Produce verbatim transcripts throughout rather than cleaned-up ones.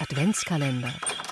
Adventskalender.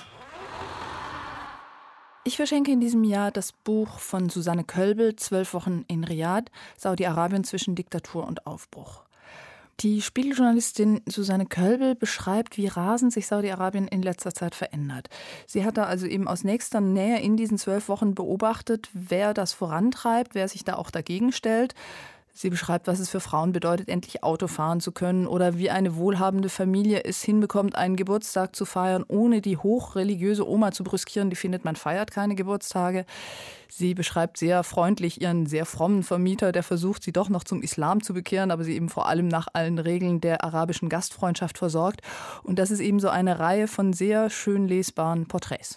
Ich verschenke in diesem Jahr das Buch von Susanne Kölbel, Zwölf Wochen in Riad, Saudi-Arabien zwischen Diktatur und Aufbruch. Die Spiegeljournalistin Susanne Kölbel beschreibt, wie rasend sich Saudi-Arabien in letzter Zeit verändert. Sie hat da also eben aus nächster Nähe in diesen zwölf Wochen beobachtet, wer das vorantreibt, wer sich da auch dagegen stellt. Sie beschreibt, was es für Frauen bedeutet, endlich Auto fahren zu können oder wie eine wohlhabende Familie es hinbekommt, einen Geburtstag zu feiern, ohne die hochreligiöse Oma zu brüskieren, die findet, man feiert keine Geburtstage. Sie beschreibt sehr freundlich ihren sehr frommen Vermieter, der versucht, sie doch noch zum Islam zu bekehren, aber sie eben vor allem nach allen Regeln der arabischen Gastfreundschaft versorgt. Und das ist eben so eine Reihe von sehr schön lesbaren Porträts.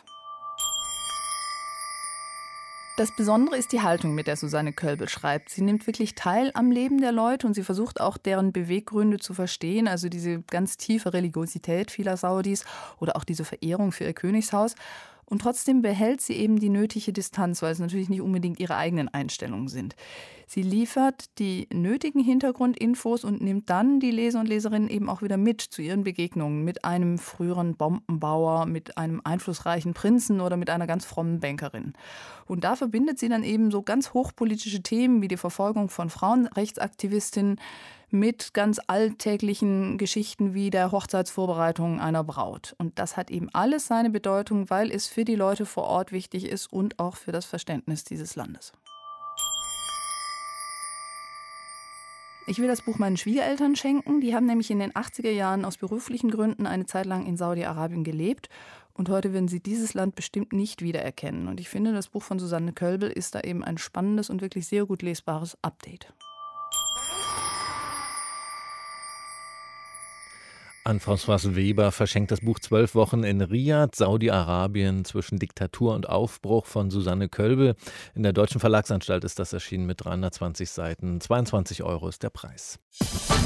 Das Besondere ist die Haltung, mit der Susanne Kölbel schreibt. Sie nimmt wirklich teil am Leben der Leute und sie versucht auch, deren Beweggründe zu verstehen. Also diese ganz tiefe Religiosität vieler Saudis oder auch diese Verehrung für ihr Königshaus. Und trotzdem behält sie eben die nötige Distanz, weil es natürlich nicht unbedingt ihre eigenen Einstellungen sind. Sie liefert die nötigen Hintergrundinfos und nimmt dann die Leser und Leserinnen eben auch wieder mit zu ihren Begegnungen mit einem früheren Bombenbauer, mit einem einflussreichen Prinzen oder mit einer ganz frommen Bankerin. Und da verbindet sie dann eben so ganz hochpolitische Themen wie die Verfolgung von Frauenrechtsaktivistinnen mit ganz alltäglichen Geschichten wie der Hochzeitsvorbereitung einer Braut. Und das hat eben alles seine Bedeutung, weil es für die Leute vor Ort wichtig ist und auch für das Verständnis dieses Landes. Ich will das Buch meinen Schwiegereltern schenken. Die haben nämlich in den achtziger Jahren aus beruflichen Gründen eine Zeit lang in Saudi-Arabien gelebt. Und heute werden sie dieses Land bestimmt nicht wiedererkennen. Und ich finde, das Buch von Susanne Kölbel ist da eben ein spannendes und wirklich sehr gut lesbares Update. Anne-Françoise Weber verschenkt das Buch Zwölf Wochen in Riad, Saudi-Arabien zwischen Diktatur und Aufbruch von Susanne Kölbel. In der Deutschen Verlagsanstalt ist das erschienen mit dreihundertzwanzig Seiten. zweiundzwanzig Euro ist der Preis.